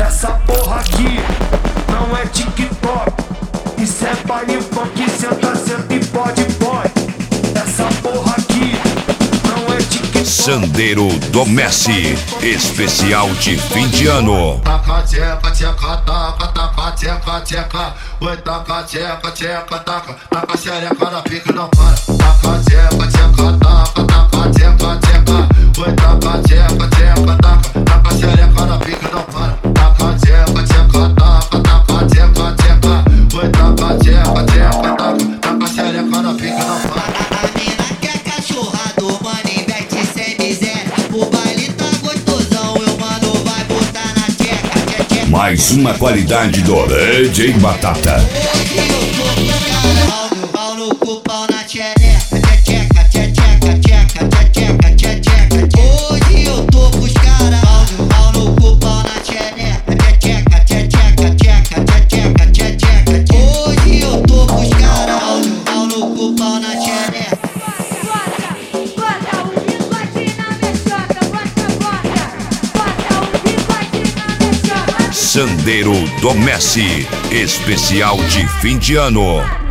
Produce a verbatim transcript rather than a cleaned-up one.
Essa porra aqui não é TikTok, isso é baile funk, senta, senta e pode, pode. Essa porra aqui não é TikTok. Sandeiro do Messi, especial de fim de ano. Taca, tcheca, tcheca, taca, taca, tcheca, tcheca. Oi, taca, tcheca, tcheca, taca. Taca xereca na pica, não para. Taca, tcheca, tcheca, taca, taca, tcheca, tcheca. Oi, taca, tcheca, tcheca, taca. Taca xereca na pica, não para. Taca, tcheca, tcheca, taca, taca, tcheca, tcheca. Oi, taca, tcheca, tcheca, taca. Taca xereca na pica, não para. A mina quer cachorra do mano, inverte sem miséria. O baile tá gostosão, e o mano vai botar na tcheca, tcheca, tcheca. Mais uma qualidade do D J Batata. Hoje eu tô com os cara, pau no, pau no cu, pau na tchereca, tcheca, tcheca, tcheca, tcheca, tcheca, tcheca. Hoje eu tô com os cara, pau no, pau no cu, pau na tchereca, tcheca, tcheca, tcheca, tcheca, tcheca. Hoje eu tô com os cara, pau no, pau no cu, pau na tchereca. Bota o bigode na mexota, bota, bota, bota o bigode na mexota. Sandeiro do Messi, especial de fim de ano.